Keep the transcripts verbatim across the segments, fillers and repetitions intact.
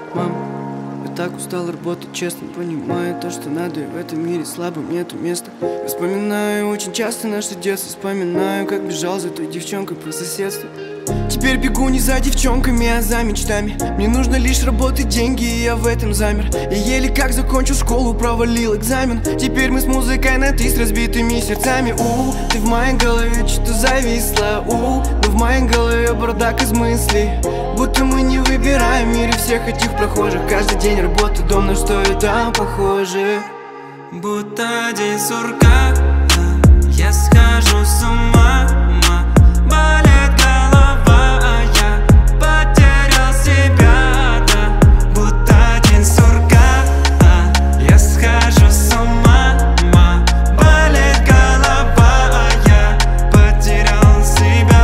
Мам, я так устал работать, честно понимаю то, что надо, и в этом мире слабым нету места. Вспоминаю очень часто наше детство, вспоминаю, как бежал за той девчонкой по соседству. Теперь бегу не за девчонками, а за мечтами. Мне нужно лишь работать, деньги, и я в этом замер. Я еле как закончил школу, провалил экзамен. Теперь мы с музыкой на ты, с разбитыми сердцами. У, ты в моей голове что-то зависла. У, но в моей голове бардак из мыслей. Будто мы не выбираем в мире всех этих прохожих. Каждый день работа, дом, на что это похоже. Будто день сурка, я схожу с ума. Болит голова, а я потерял себя, да. Будто день сурка, я схожу с ума. Болит голова, а я потерял себя.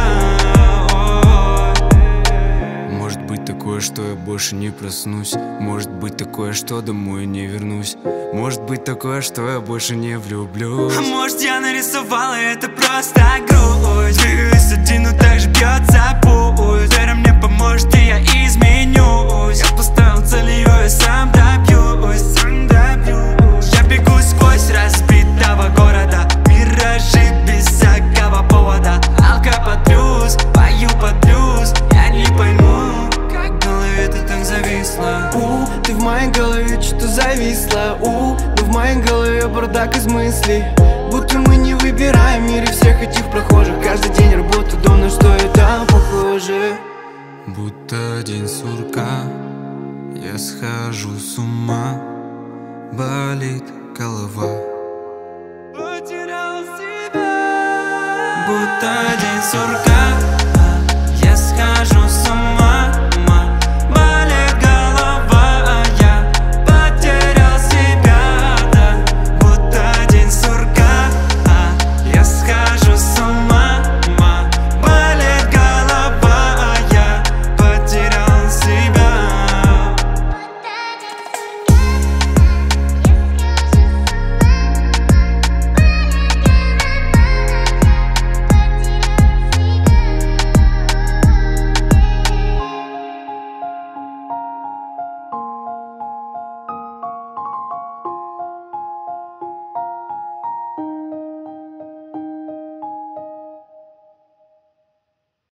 Ой. Может быть такое, что я больше не проснусь. Может быть такое, что домой не вернусь. Может быть такое, что я больше не влюблюсь. А может я нарисовала, это просто грусть. Двигаюсь один, но также бьется пульс. Вера мне поможет, и я изменюсь. Я поставил цель, ее я сам добьюсь, сам добьюсь. Я бегу сквозь разбитого города, миражи без всякого повода. Алка под плюс, пою под плюс. Я не пойму, как в голове ты так зависла. У, ты в моей голове что-то зависла. У, но в моей голове бардак из мыслей. Будто мы не выбираем в мире всех этих прохожих. Каждый день работа, дом, на что это похоже. Будто день сурка, я схожу с ума. Болит голова. Потерял себя. Будто день сурка, я схожу